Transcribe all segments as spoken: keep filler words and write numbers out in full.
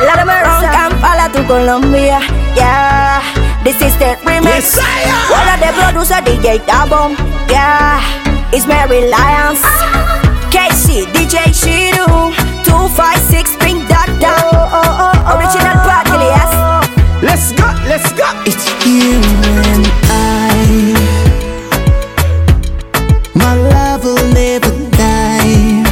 La de Meron Kampala to Colombia. Yeah, this is the remix. One of the producer D J Tabom. Yeah, it's Mary Lyons. K C, D J Shiru. two five six Pink Doctor. Original party, yes. Let's go, let's go. It's you and I. My love will never die.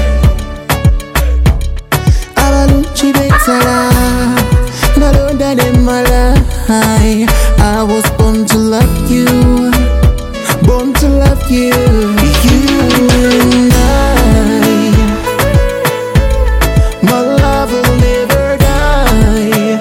Abalunchi betala, nalonda de malai. I was born to love you, born to love you. You and I. My love will never die.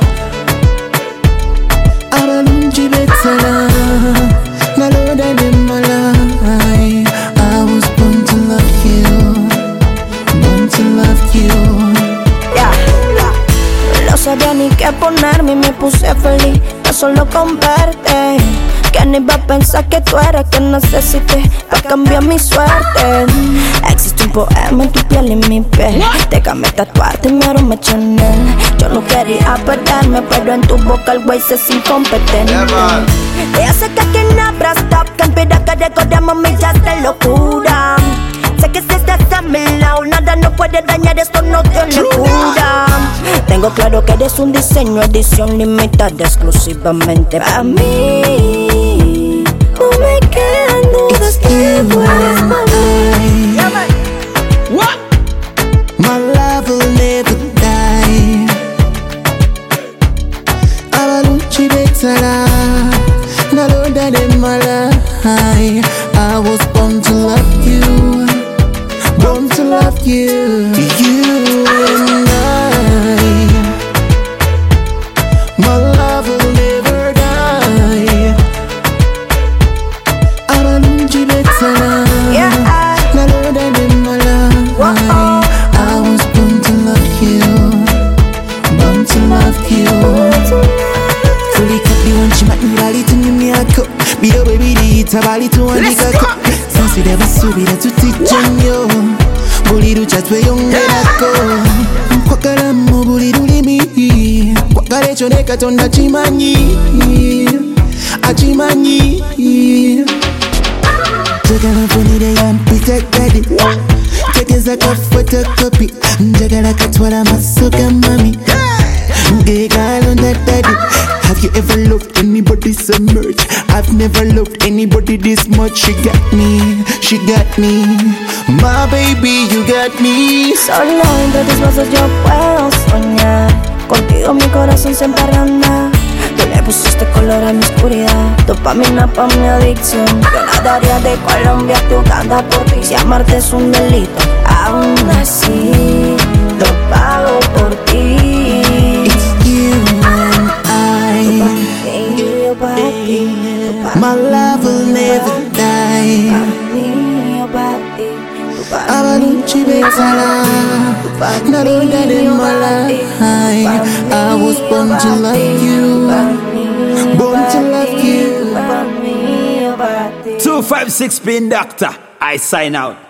Abalunchi betala, nalonda de malai. I was born to love you, born to love you. Yeah, yeah. No sabía ni qué ponerme y me puse feliz de solo con verte. Que ni iba a pensar que tú eres que necesité para cambiar mi suerte. Existe un poema en tu piel y mi piel. Déjame tatuarte mi aroma Chanel. Yo no quería perderme, pero en tu boca el güey se es incompetente. Ya sé que aquí no habrá stop, que impida que recordemos millas de locura. Sé que si estás a mi lado, nada no puede dañar, esto no tiene cura. Tengo claro que eres un diseño, edición limitada exclusivamente para mí. No me quedan dudas que puedes volver. What? My love will never die. Abalunchi betala, nalonda de malai. I was born to love you, born to love you. You and I. My love will never die. Abalunchi betala, nalonda de malai. I was born to love you, born to love you. Fully kapi wanchi matnibali tunyumyako. Bido baby di tabali tuandikako. Sansi deba subira tutijjanyo. Buli lucha tweyongerako. Nkwagala mu buli lulimi. Nkwagala ekyo ne Katonda kimanyi, akimanyi. Njagala nfunire yampita daddy. Tegeeza ka photocopy. Njagala katwala maaso ga mami. Ngegalonda daddy. Have you ever loved anybody so much? I've never loved anybody this much. She got me, she got me. My baby, you got me. Solo entre tus besos yo puedo soñar. Contigo mi corazón se emparranda. Tú le pusiste color a mi oscuridad. Dopamina pa' mi adicción. Yo nadaría de Colombia a Uganda por ti. Si amarte es un delito, aún así lo pago por ti. It's you and I. My love will never die. Abalunchi betala, nalonda de malai. I was born to love you, born to love you. two five six Pink Doctor. I sign out.